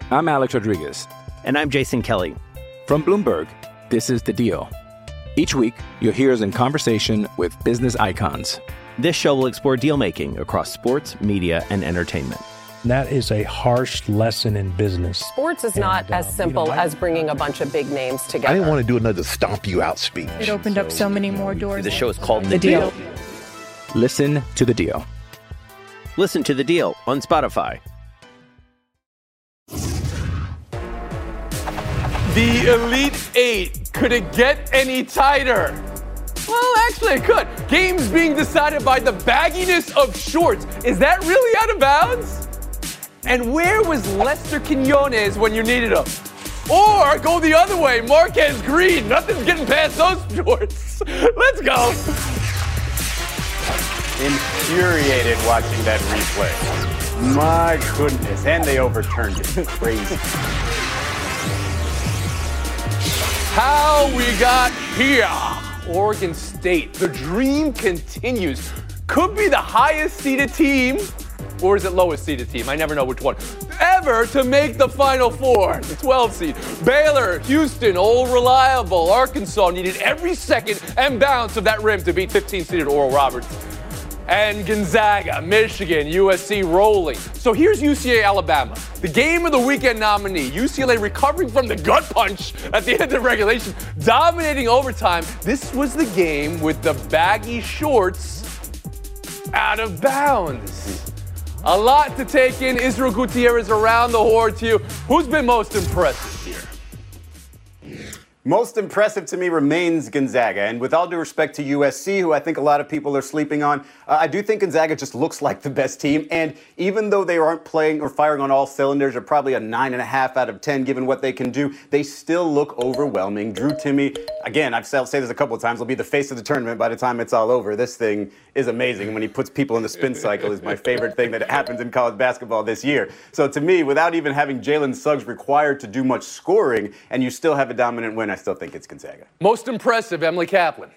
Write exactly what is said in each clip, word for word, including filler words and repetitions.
I'm Alex Rodriguez. And I'm Jason Kelly. From Bloomberg, this is The Deal. Each week, you'll hear us in conversation with business icons. This show will explore deal-making across sports, media, and entertainment. That is a harsh lesson in business. Sports is not and, uh, as simple you know, I, as bringing a bunch of big names together. I didn't want to do another stomp you out speech. It opened so, up so many more doors. The show is called The, the deal. deal. Listen to The Deal. Listen to The Deal on Spotify. The Elite Eight. Could it get any tighter? Well, actually it could. Games being decided by the bagginess of shorts. Is that really out of bounds? And where was Lester Quinones when you needed him? Or go the other way, Marquez Green. Nothing's getting past those shorts. Let's go. Infuriated watching that replay. My goodness. And they overturned it. Crazy. How we got here. Oregon State. The dream continues. Could be the highest seeded team, or is it lowest seeded team? I never know which one. Ever to make the Final Four. The twelve seed. Baylor, Houston, all reliable. Arkansas needed every second and bounce of that rim to beat fifteen seeded Oral Roberts. And Gonzaga, Michigan, U S C rolling. So here's U C L A, Alabama. The game of the weekend nominee. U C L A recovering from the gut punch at the end of regulation, dominating overtime. This was the game with the baggy shorts out of bounds. A lot to take in. Israel Gutierrez around the horn to you. Who's been most impressive here? Most impressive to me remains Gonzaga. And with all due respect to U S C, who I think a lot of people are sleeping on, uh, I do think Gonzaga just looks like the best team. And even though they aren't playing or firing on all cylinders, or probably a nine and a half out of ten, given what they can do, they still look overwhelming. Drew Timme, again, I've said this a couple of times, will be the face of the tournament by the time it's all over. This thing is amazing. And when he puts people in the spin cycle is my favorite thing that happens in college basketball this year. So to me, without even having Jalen Suggs required to do much scoring, and you still have a dominant win, I still think it's Gonzaga. Most impressive, Emily Kaplan.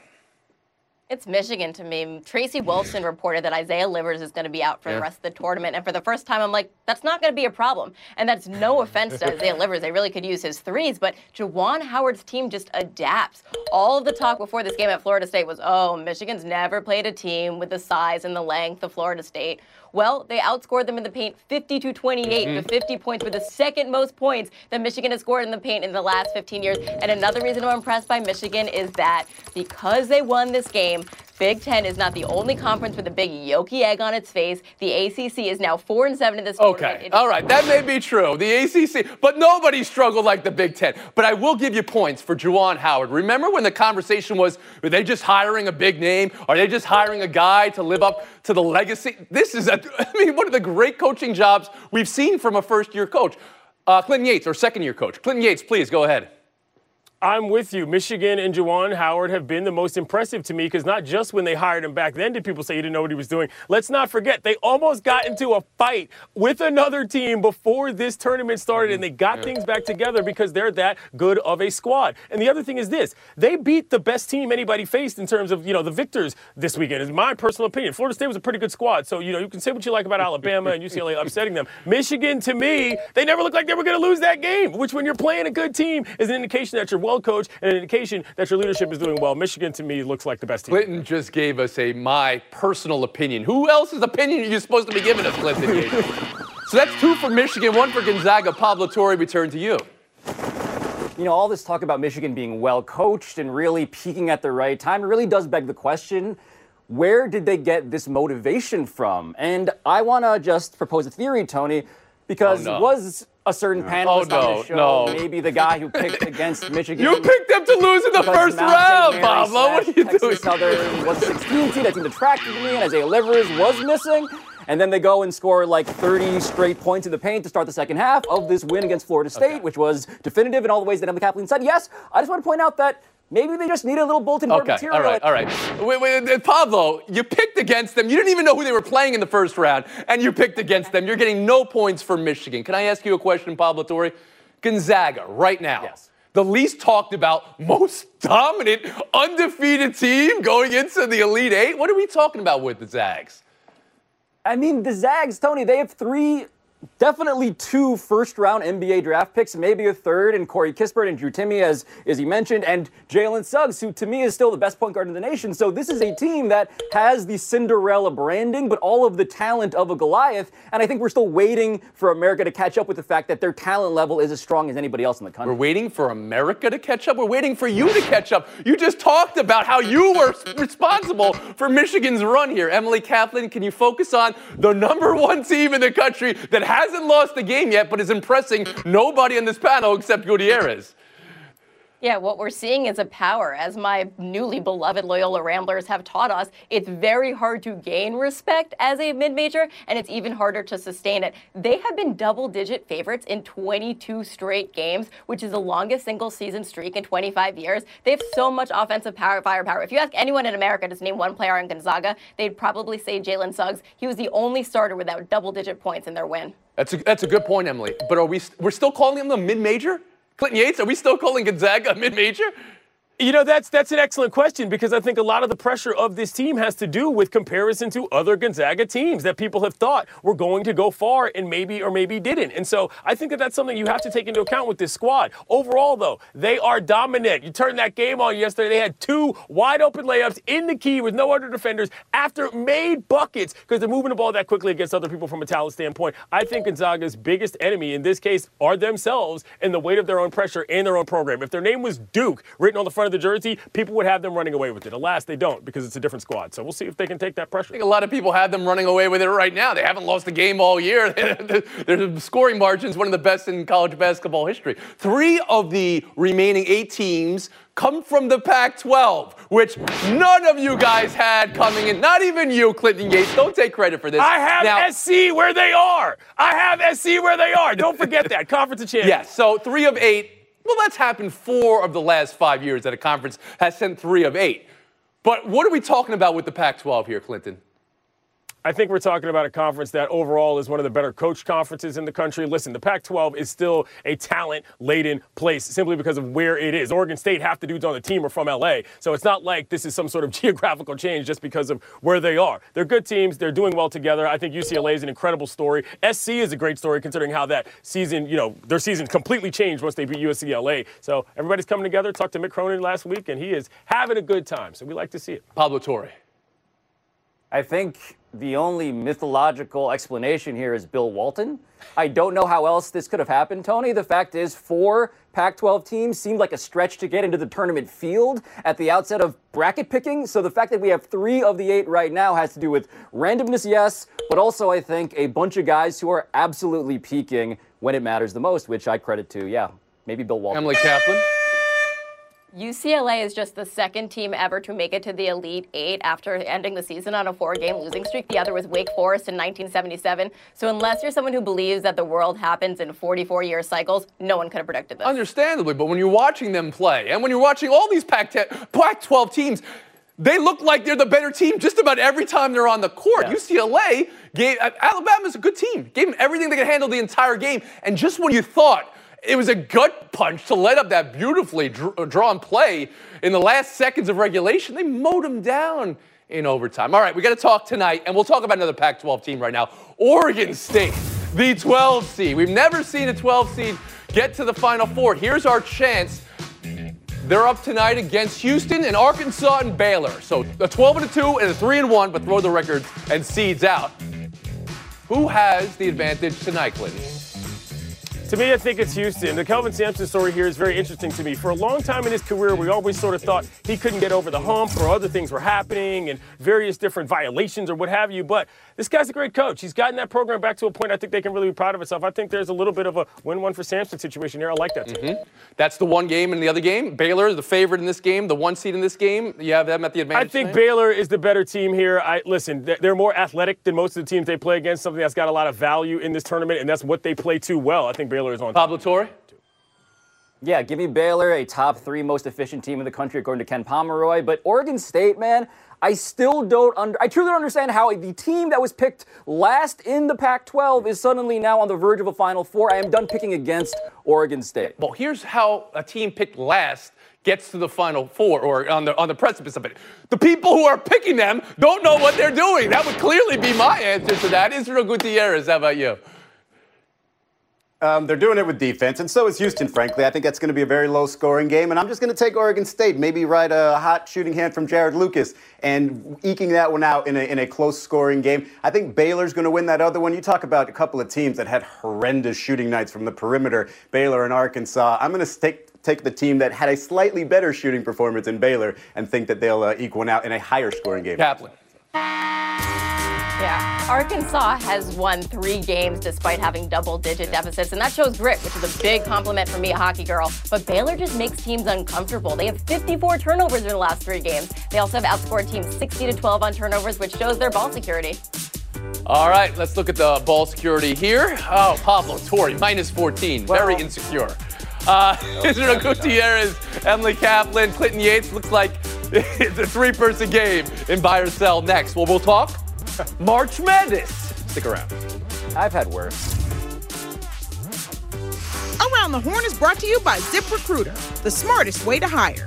It's Michigan to me. Tracy Wolfson reported that Isaiah Livers is going to be out for yeah. the rest of the tournament. And for the first time, I'm like, that's not going to be a problem. And that's no offense to Isaiah Livers. They really could use his threes. But Juwan Howard's team just adapts. All of the talk before this game at Florida State was, oh, Michigan's never played a team with the size and the length of Florida State. Well, they outscored them in the paint fifty to twenty-eight mm-hmm. to fifty points, with the second most points that Michigan has scored in the paint in the last fifteen years. And another reason I'm impressed by Michigan is that because they won this game, Big Ten is not the only conference with a big yolky egg on its face. The A C C is now four and seven in this tournament. Okay, all right, that may be true. The A C C, but nobody struggled like the Big Ten. But I will give you points for Juwan Howard. Remember when the conversation was, are they just hiring a big name? Are they just hiring a guy to live up to the legacy? This is, a, I mean, one of the great coaching jobs we've seen from a first-year coach. Uh, Clinton Yates, or second-year coach. Clinton Yates, please, go ahead. I'm with you. Michigan and Juwan Howard have been the most impressive to me, because not just when they hired him back then did people say he didn't know what he was doing. Let's not forget, they almost got into a fight with another team before this tournament started, and they got yeah. things back together because they're that good of a squad. And the other thing is this, they beat the best team anybody faced in terms of, you know, the victors this weekend, is my personal opinion. Florida State was a pretty good squad, so, you know, you can say what you like about Alabama and U C L A upsetting them. Michigan, to me, they never looked like they were going to lose that game, which when you're playing a good team is an indication that you're well coached and an indication that your leadership is doing well. Michigan, to me, looks like the best team. Clinton just gave us a my personal opinion. Who else's opinion are you supposed to be giving us, Clinton? So that's two for Michigan, one for Gonzaga. Pablo Torre, we turn to you. You know, all this talk about Michigan being well coached and really peaking at the right time, it really does beg the question, where did they get this motivation from? And I want to just propose a theory, Tony, because oh, no. was a certain panelist oh, no, on the show, no. maybe the guy who picked against Michigan. You picked them to lose in the first round, Pablo. What are you Texas doing? Southern was sixteen seed. That seemed attractive to me, and Isaiah Livers was missing. And then they go and score like thirty straight points in the paint to start the second half of this win against Florida State, okay. which was definitive in all the ways that Emily Kaplan said. Yes, I just want to point out that maybe they just need a little bulletin board okay, material. all right, all right. Wait, wait, Pablo, you picked against them. You didn't even know who they were playing in the first round, and you picked against them. You're getting no points for Michigan. Can I ask you a question, Pablo Torre? Gonzaga, right now. Yes. The least talked about, most dominant, undefeated team going into the Elite Eight. What are we talking about with the Zags? I mean, the Zags, Tony, they have three definitely two first-round N B A draft picks, maybe a third, and Corey Kispert and Drew Timme, as, as he mentioned, and Jalen Suggs, who to me is still the best point guard in the nation. So this is a team that has the Cinderella branding, but all of the talent of a Goliath. And I think we're still waiting for America to catch up with the fact that their talent level is as strong as anybody else in the country. We're waiting for America to catch up? We're waiting for you to catch up. You just talked about how you were responsible for Michigan's run here. Emily Kaplan, can you focus on the number one team in the country that hasn't lost a game yet, but is impressing nobody on this panel except Gutierrez? Yeah, what we're seeing is a power. As my newly beloved Loyola Ramblers have taught us, it's very hard to gain respect as a mid-major, and it's even harder to sustain it. They have been double-digit favorites in twenty-two straight games, which is the longest single-season streak in twenty-five years. They have so much offensive power, firepower. If you ask anyone in America to name one player on Gonzaga, they'd probably say Jalen Suggs. He was the only starter without double-digit points in their win. That's a, that's a good point, Emily. But are we we're still calling him the mid-major? Clinton Yates, are we still calling Gonzaga a mid-major? You know, that's that's an excellent question, because I think a lot of the pressure of this team has to do with comparison to other Gonzaga teams that people have thought were going to go far and maybe or maybe didn't. And so I think that that's something you have to take into account with this squad. Overall, though, they are dominant. You turned that game on yesterday. They had two wide open layups in the key with no other defenders after made buckets because they're moving the ball that quickly against other people from a talent standpoint. I think Gonzaga's biggest enemy in this case are themselves and the weight of their own pressure and their own program. If their name was Duke written on the front of the jersey, people would have them running away with it. Alas, they don't, because it's a different squad. So we'll see if they can take that pressure. I think a lot of people have them running away with it right now. They haven't lost a game all year. Their scoring margin is one of the best in college basketball history. Three of the remaining eight teams come from the Pac twelve, which none of you guys had coming in. Not even you, Clinton Yates. Don't take credit for this. I have now, S C where they are. I have S C where they are. Don't forget that. Conference of Champions. Yes, so three of eight. Well, that's happened four of the last five years that a conference has sent three of eight. But what are we talking about with the Pac twelve here, Clinton? I think we're talking about a conference that overall is one of the better coached conferences in the country. Listen, the Pac twelve is still a talent-laden place simply because of where it is. Oregon State, half the dudes on the team are from L A, so it's not like this is some sort of geographical change just because of where they are. They're good teams. They're doing well together. I think U C L A is an incredible story. S C is a great story considering how that season, you know, their season completely changed once they beat U C L A. So everybody's coming together. Talked to Mick Cronin last week, and he is having a good time, so we like to see it. Pablo Torre. I think the only mythological explanation here is Bill Walton. I don't know how else this could have happened, Tony. The fact is, four Pac twelve teams seemed like a stretch to get into the tournament field at the outset of bracket picking. So the fact that we have three of the eight right now has to do with randomness, yes, but also I think a bunch of guys who are absolutely peaking when it matters the most, which I credit to, yeah, maybe Bill Walton. Emily Kaplan. U C L A is just the second team ever to make it to the Elite Eight after ending the season on a four-game losing streak. The other was Wake Forest in nineteen seventy-seven. So unless you're someone who believes that the world happens in forty-four year cycles, no one could have predicted this. Understandably, but when you're watching them play, and when you're watching all these Pac twelve teams, they look like they're the better team just about every time they're on the court. Yeah. U C L A gave Alabama's a good team. Gave them everything they could handle the entire game. And just when you thought it was a gut punch to let up that beautifully dr- drawn play in the last seconds of regulation, they mowed them down in overtime. All right, we got to talk tonight, and we'll talk about another Pac twelve team right now. Oregon State, the twelve seed. We've never seen a twelve seed get to the Final Four. Here's our chance. They're up tonight against Houston and Arkansas and Baylor. So a twelve and a two and a three and one, but throw the records and seeds out. Who has the advantage tonight, Clinton? To me, I think it's Houston. The Kelvin Sampson story here is very interesting to me. For a long time in his career, we always sort of thought he couldn't get over the hump or other things were happening and various different violations or what have you. But this guy's a great coach. He's gotten that program back to a point I think they can really be proud of itself. I think there's a little bit of a win-one for Sampson situation here. I like that. Mm-hmm. That's the one game in the other game. Baylor, the favorite in this game, the one seed in this game. You have them at the advantage. I think tonight? Baylor is the better team here. I Listen, they're more athletic than most of the teams they play against, something that's got a lot of value in this tournament, and that's what they play too well. I think Baylor is on. Pablo Torre? Yeah, give me Baylor, a top three most efficient team in the country, according to Ken Pomeroy. But Oregon State, man, I still don't under, I truly don't understand how the team that was picked last in the Pac twelve is suddenly now on the verge of a Final Four. I am done picking against Oregon State. Well, here's how a team picked last gets to the Final Four, or on the on the precipice of it. The people who are picking them don't know what they're doing. That would clearly be my answer to that. Israel Gutierrez, how about you? Um, they're doing it with defense, and so is Houston, frankly. I think that's going to be a very low-scoring game, and I'm just going to take Oregon State, maybe ride a hot shooting hand from Jared Lucas, and eking that one out in a, in a close-scoring game. I think Baylor's going to win that other one. You talk about a couple of teams that had horrendous shooting nights from the perimeter, Baylor and Arkansas. I'm going to take, take the team that had a slightly better shooting performance in Baylor and think that they'll uh, eke one out in a higher-scoring game. Kaplan. Yeah, Arkansas has won three games despite having double-digit deficits, and that shows grit, which is a big compliment for me, a hockey girl. But Baylor just makes teams uncomfortable. They have fifty-four turnovers in the last three games. They also have outscored teams sixty to twelve on turnovers, which shows their ball security. All right, let's look at the ball security here. Oh, Pablo Torre, minus fourteen, Well, very insecure. Uh, Israel Gutierrez, Emily Kaplan, Clinton Yates. Looks like it's a three-person game in buy or sell next. Well, we'll talk March Madness. Stick around. I've had worse. Around the Horn is brought to you by ZipRecruiter, the smartest way to hire.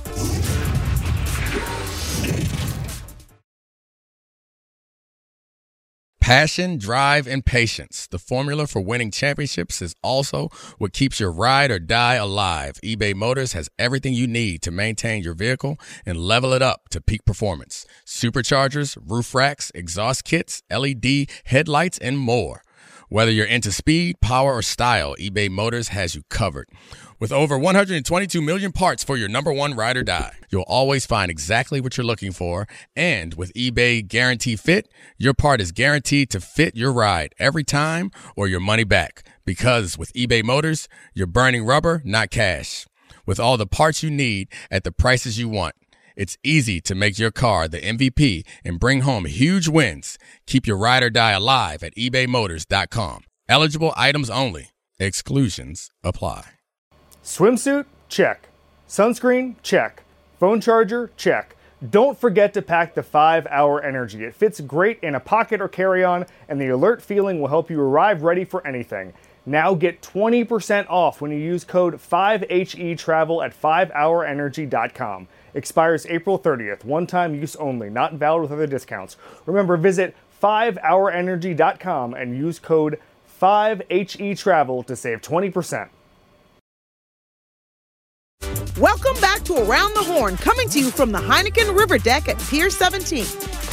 Passion, drive, and patience. The formula for winning championships is also what keeps your ride or die alive. eBay Motors has everything you need to maintain your vehicle and level it up to peak performance. Superchargers, roof racks, exhaust kits, L E D headlights, and more. Whether you're into speed, power, or style, eBay Motors has you covered. With over one hundred twenty-two million parts for your number one ride or die, you'll always find exactly what you're looking for. And with eBay Guarantee Fit, your part is guaranteed to fit your ride every time or your money back. Because with eBay Motors, you're burning rubber, not cash. With all the parts you need at the prices you want, it's easy to make your car the M V P and bring home huge wins. Keep your ride or die alive at ebay motors dot com. Eligible items only. Exclusions apply. Swimsuit? Check. Sunscreen? Check. Phone charger? Check. Don't forget to pack the five hour Energy. It fits great in a pocket or carry-on, and the alert feeling will help you arrive ready for anything. Now get twenty percent off when you use code five H E travel at five hour energy dot com. Expires April thirtieth. One-time use only. Not valid with other discounts. Remember, visit five hour energy dot com and use code five H E travel to save twenty percent. Welcome back to Around the Horn, coming to you from the Heineken River Deck at Pier seventeen.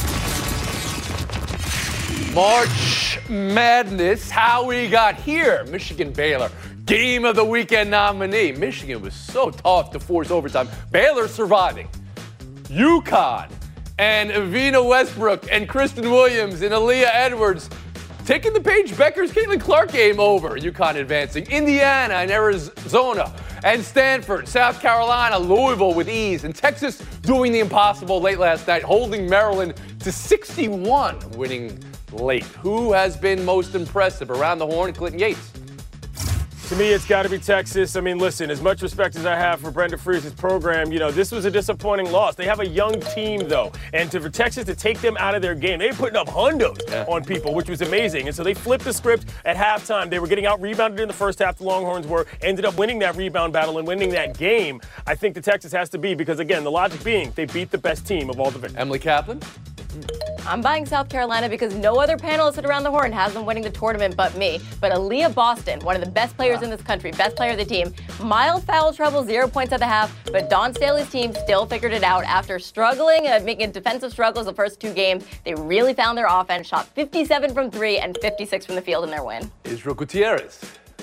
March Madness, how we got here. Michigan Baylor, Game of the Weekend nominee. Michigan was so tough to force overtime. Baylor surviving. UConn and Evina Westbrook and Kristen Williams and Aaliyah Edwards taking the Paige Beckers Caitlin Clark game over. UConn advancing. Indiana and Arizona and Stanford, South Carolina, Louisville with ease, and Texas doing the impossible late last night, holding Maryland to sixty-one, winning late. Who has been most impressive? Around the Horn, Clinton Yates. To me, it's got to be Texas. I mean, listen, as much respect as I have for Brenda Friese's program, you know, this was a disappointing loss. They have a young team, though, and to, for Texas to take them out of their game, they were putting up hundos yeah. on people, which was amazing. And so they flipped the script at halftime. They were getting out-rebounded in the first half, the Longhorns were, ended up winning that rebound battle and winning that game. I think the Texas has to be, because, again, the logic being, they beat the best team of all the victims. Emily Kaplan? I'm buying South Carolina because no other panelist at Around the Horn has them winning the tournament but me. But Aaliyah Boston, one of the best players in this country, best player of the team, mild foul trouble, zero points at the half, but Dawn Staley's team still figured it out. After struggling, uh, making defensive struggles the first two games, they really found their offense, shot fifty-seven from three and fifty-six from the field in their win. Israel Gutierrez.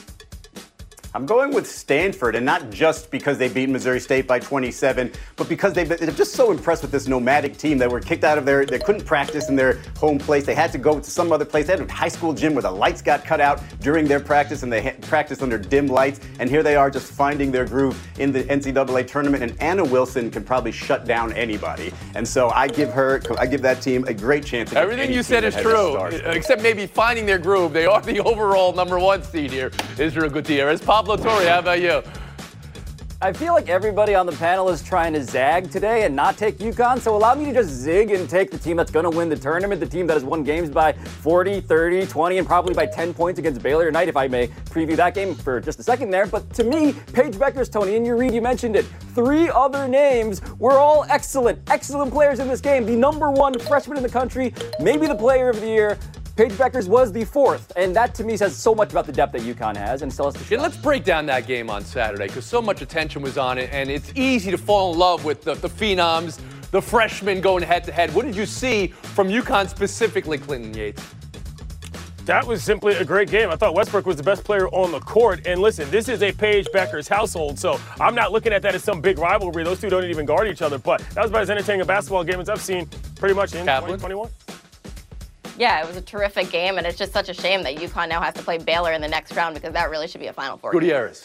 I'm going with Stanford, and not just because they beat Missouri State by twenty-seven, but because they've been, they're just so impressed with this nomadic team that were kicked out of their, they couldn't practice in their home place. They had to go to some other place. They had a high school gym where the lights got cut out during their practice, and they had practiced under dim lights. And here they are just finding their groove in the N C double A tournament, and Anna Wilson can probably shut down anybody. And so I give her, I give that team a great chance. Everything you said is true, except maybe finding their groove. They are the overall number one seed here, Israel Gutierrez. Pablo Torre, how about you? I feel like everybody on the panel is trying to zag today and not take UConn, so allow me to just zig and take the team that's going to win the tournament, the team that has won games by forty, thirty, twenty, and probably by ten points against Baylor tonight, if I may preview that game for just a second there. But to me, Paige Beckers, Tony, and you, Reed, you mentioned it. Three other names were all excellent, excellent players in this game. The number one freshman in the country, maybe the player of the year. Paige Bueckers was the fourth, and that to me says so much about the depth that UConn has and still has to show. Yeah, let's break down that game on Saturday because so much attention was on it, and it's easy to fall in love with the, the phenoms, the freshmen going head-to-head. What did you see from UConn specifically, Clinton Yates? That was simply a great game. I thought Westbrook was the best player on the court. And listen, this is a Paige Bueckers household, so I'm not looking at that as some big rivalry. Those two don't even guard each other. But that was about as entertaining a basketball game as I've seen pretty much in Kaplan? twenty twenty-one. Yeah, it was a terrific game, and it's just such a shame that UConn now has to play Baylor in the next round because that really should be a Final Four. Gutierrez.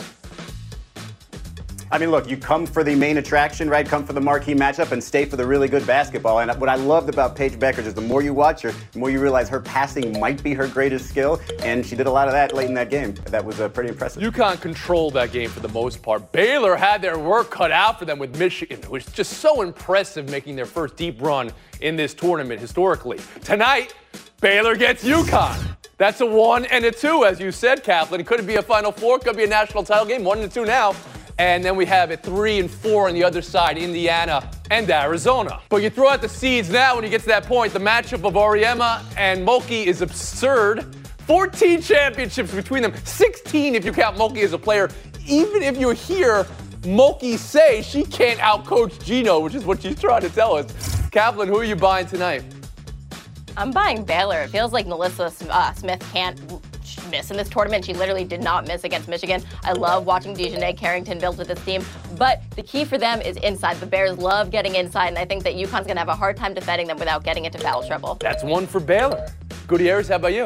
I mean, look, you come for the main attraction, right? Come for the marquee matchup and stay for the really good basketball. And what I loved about Paige Bueckers is the more you watch her, the more you realize her passing might be her greatest skill. And she did a lot of that late in that game. That was uh, pretty impressive. UConn controlled that game for the most part. Baylor had their work cut out for them with Michigan. It was just so impressive making their first deep run in this tournament historically. Tonight, Baylor gets UConn. That's a one and a two, as you said, Kaplan. Could it be a Final Four? Could be a national title game. One and two now. And then we have it three and four on the other side, Indiana and Arizona. But you throw out the seeds now when you get to that point. The matchup of Auriemma and Mulkey is absurd. fourteen championships between them, sixteen if you count Mulkey as a player. Even if you hear Mulkey say she can't outcoach Gino, which is what she's trying to tell us. Kaplan, who are you buying tonight? I'm buying Baylor. It feels like Melissa uh, Smith can't miss in this tournament. She literally did not miss against Michigan. I love watching DeJounte Carrington build with this team, but the key for them is inside. The Bears love getting inside, and I think that UConn's going to have a hard time defending them without getting into foul trouble. That's one for Baylor. Gutierrez, how about you?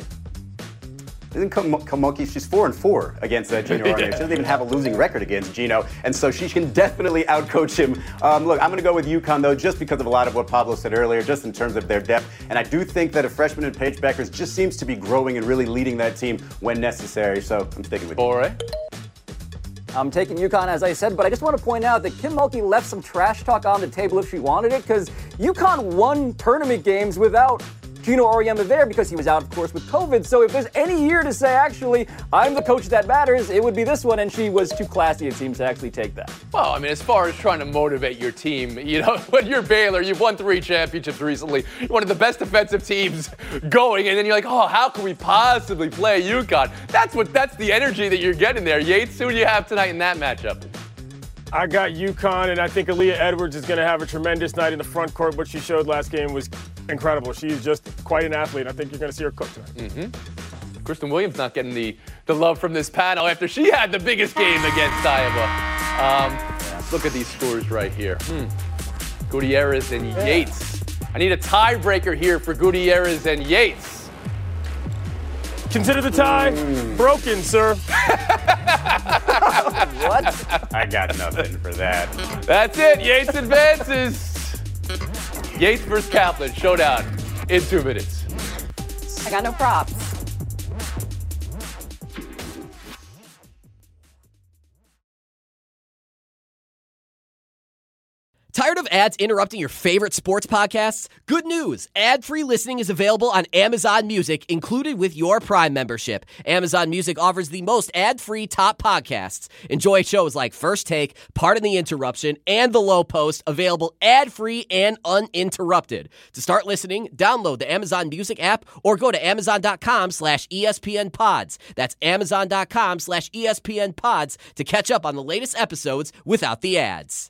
Isn't Mulkey, she's four and four against uh, Gino Auriemma. She doesn't even have a losing record against Gino, and so she can definitely outcoach him. Um, look, I'm going to go with UConn, though, just because of a lot of what Pablo said earlier, just in terms of their depth. And I do think that a freshman in Paige Bueckers just seems to be growing and really leading that team when necessary, so I'm sticking with you. All right. I'm taking UConn, as I said, but I just want to point out that Kim Mulkey left some trash talk on the table if she wanted it, because UConn won tournament games without Gino Auriemma there because he was out, of course, with COVID. So if there's any year to say, actually, I'm the coach that matters, it would be this one, and she was too classy, it seems, to actually take that. Well, I mean, as far as trying to motivate your team, you know, when you're Baylor, you've won three championships recently. You're one of the best defensive teams going, and then you're like, oh, how can we possibly play UConn? That's what. That's the energy that you're getting there. Yates, who do you have tonight in that matchup? I got UConn, and I think Aaliyah Edwards is going to have a tremendous night in the front court. What she showed last game was incredible. She's just quite an athlete. I think you're going to see her cook tonight. Mm-hmm. Kristen Williams not getting the, the love from this panel after she had the biggest game against Iowa. Um, look at these scores right here. Hmm. Gutierrez and yeah. Yates. I need a tiebreaker here for Gutierrez and Yates. Consider the tie mm. broken, sir. What? I got nothing for that. That's it. Yates advances. Yates versus Kaplan. Showdown in two minutes. I got no props. Tired of ads interrupting your favorite sports podcasts? Good news! Ad-free listening is available on Amazon Music, included with your Prime membership. Amazon Music offers the most ad-free top podcasts. Enjoy shows like First Take, Pardon the Interruption, and The Low Post, available ad-free and uninterrupted. To start listening, download the Amazon Music app or go to amazon.com slash ESPN pods. That's amazon.com slash ESPN pods to catch up on the latest episodes without the ads.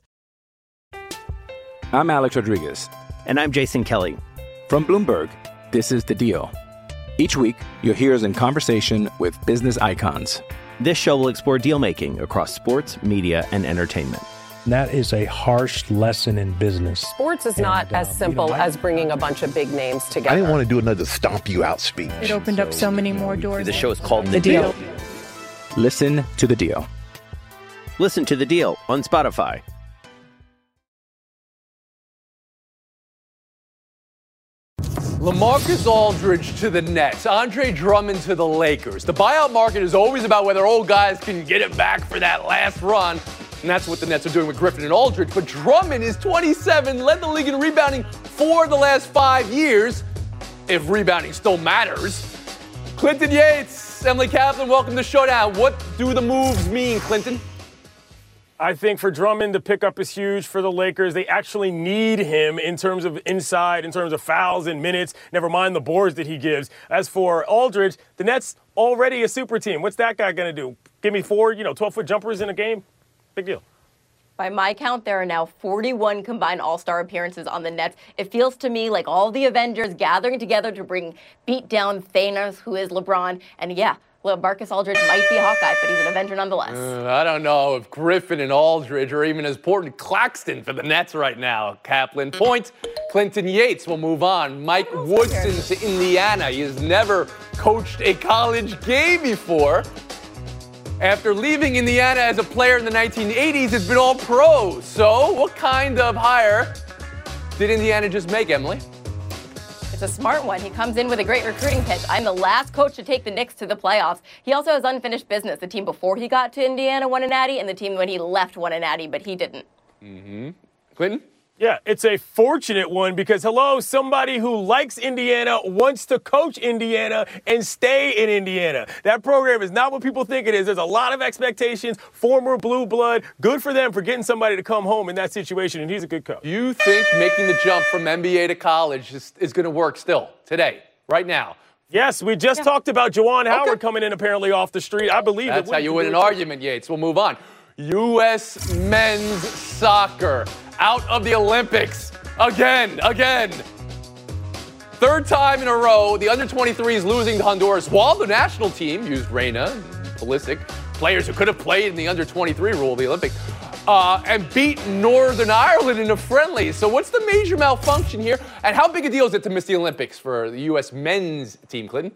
I'm Alex Rodriguez. And I'm Jason Kelly. From Bloomberg, this is The Deal. Each week, you'll hear us in conversation with business icons. This show will explore deal-making across sports, media, and entertainment. That is a harsh lesson in business. Sports is not and, as uh, simple you know, I, as bringing a bunch of big names together. I didn't want to do another stomp you out speech. It opened so, up so many more doors. The show is called The, the deal. deal. Listen to The Deal. Listen to The Deal on Spotify. LaMarcus Aldridge to the Nets, Andre Drummond to the Lakers. The buyout market is always about whether old guys can get it back for that last run, and that's what the Nets are doing with Griffin and Aldridge. But Drummond is twenty-seven, led the league in rebounding for the last five years, if rebounding still matters. Clinton Yates, Emily Kaplan, welcome to Showdown. What do the moves mean, Clinton? I think for Drummond, the pickup is huge for the Lakers. They actually need him in terms of inside, in terms of fouls and minutes, never mind the boards that he gives. As for Aldridge, the Nets already a super team. What's that guy going to do? Give me four, you know, twelve-foot jumpers in a game? Big deal. By my count, there are now forty-one combined All-Star appearances on the Nets. It feels to me like all the Avengers gathering together to bring beat down Thanos, who is LeBron. And yeah, Marcus Aldridge might be Hawkeye, but he's an Avenger nonetheless. Uh, I don't know if Griffin and Aldridge are even as important Claxton for the Nets right now. Kaplan. Point. Clinton Yates will move on. Mike Woodson to Indiana. He has never coached a college game before. After leaving Indiana as a player in the nineteen eighties, it's been all pros. So what kind of hire did Indiana just make, Emily? It's a smart one. He comes in with a great recruiting pitch. I'm the last coach to take the Knicks to the playoffs. He also has unfinished business. The team before he got to Indiana won a natty, and the team when he left won a natty, but he didn't. Mm-hmm. Clinton? Yeah, it's a fortunate one because, hello, somebody who likes Indiana wants to coach Indiana and stay in Indiana. That program is not what people think it is. There's a lot of expectations, former blue blood. Good for them for getting somebody to come home in that situation, and he's a good coach. You think making the jump from N B A to college is, is going to work still, today, right now? Yes, we just yeah. talked about Juwan Howard okay. coming in apparently off the street. I believe That's it. how you win an argument, Yates. We'll move on. U S men's soccer out of the Olympics again, again. Third time in a row, the under twenty-threes losing to Honduras while the national team used Reyna, Pulisic, players who could have played in the under twenty-three rule of the Olympics, uh, and beat Northern Ireland in a friendly. So what's the major malfunction here? And how big a deal is it to miss the Olympics for the U S men's team, Clinton?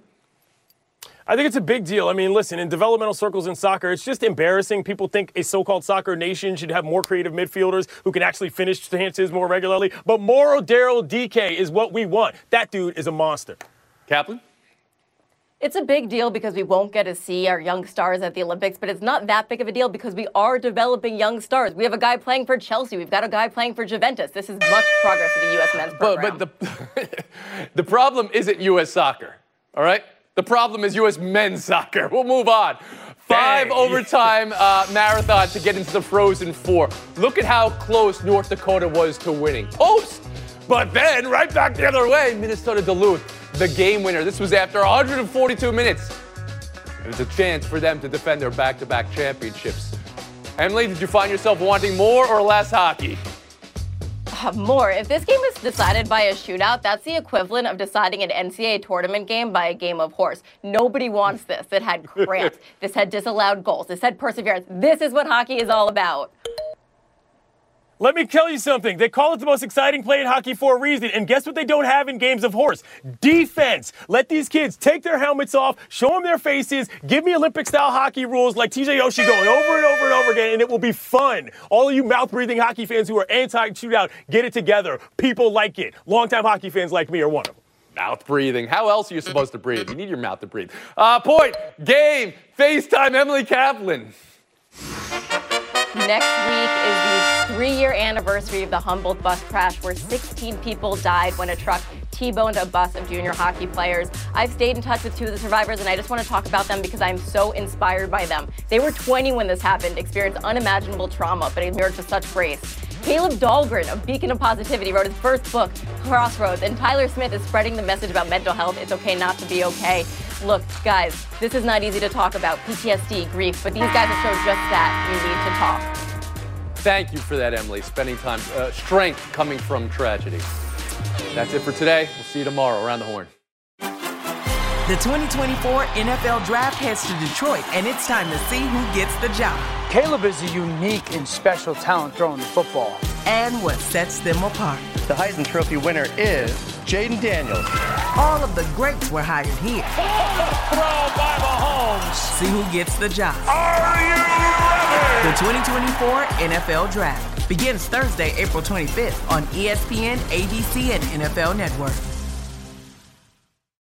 I think it's a big deal. I mean, listen, in developmental circles in soccer, it's just embarrassing. People think a so-called soccer nation should have more creative midfielders who can actually finish chances more regularly. But Mauro Daryl D K is what we want. That dude is a monster. Kaplan? It's a big deal because we won't get to see our young stars at the Olympics, but it's not that big of a deal because we are developing young stars. We have a guy playing for Chelsea. We've got a guy playing for Juventus. This is much progress for the U S men's program. But, but the, the problem isn't U S soccer, all right? The problem is U S men's soccer. We'll move on. Five Dang. overtime uh, marathon to get into the Frozen Four. Look at how close North Dakota was to winning. Post! But then, right back the other way, Minnesota Duluth, the game winner. This was after one hundred forty-two minutes. It was a chance for them to defend their back-to-back championships. Emily, did you find yourself wanting more or less hockey? Uh, more. If this game is decided by a shootout, that's the equivalent of deciding an N C double A tournament game by a game of horse. Nobody wants this. It had cramps. This had disallowed goals. This had perseverance. This is what hockey is all about. Let me tell you something. They call it the most exciting play in hockey for a reason. And guess what they don't have in games of horse? Defense. Let these kids take their helmets off, show them their faces, give me Olympic-style hockey rules like T J Oshie going over and over and over again, and it will be fun. All of you mouth-breathing hockey fans who are anti-shootout, get it together. People like it. Longtime hockey fans like me are one of them. Mouth breathing. How else are you supposed to breathe? You need your mouth to breathe. Uh, point, game, FaceTime, Emily Kaplan. Next week is the three-year anniversary of the Humboldt bus crash where sixteen people died when a truck T-boned a bus of junior hockey players. I've stayed in touch with two of the survivors, and I just want to talk about them because I'm so inspired by them. They were twenty when this happened, experienced unimaginable trauma, but emerged with such grace. Caleb Dahlgren, a beacon of positivity, wrote his first book, Crossroads, and Tyler Smith is spreading the message about mental health. It's okay not to be okay. Look, guys, this is not easy to talk about, P T S D, grief, but these guys have shown just that. We need to talk. Thank you for that, Emily. Spending time, uh, strength coming from tragedy. That's it for today. We'll see you tomorrow around the horn. The twenty twenty-four N F L Draft heads to Detroit, and it's time to see who gets the job. Caleb is a unique and special talent throwing the football. And what sets them apart. The Heisman Trophy winner is Jaden Daniels. All of the greats were hired here. Throw by Mahomes. See who gets the job. Are you ready? The twenty twenty-four N F L Draft begins Thursday, April twenty-fifth on E S P N, A B C, and N F L Network.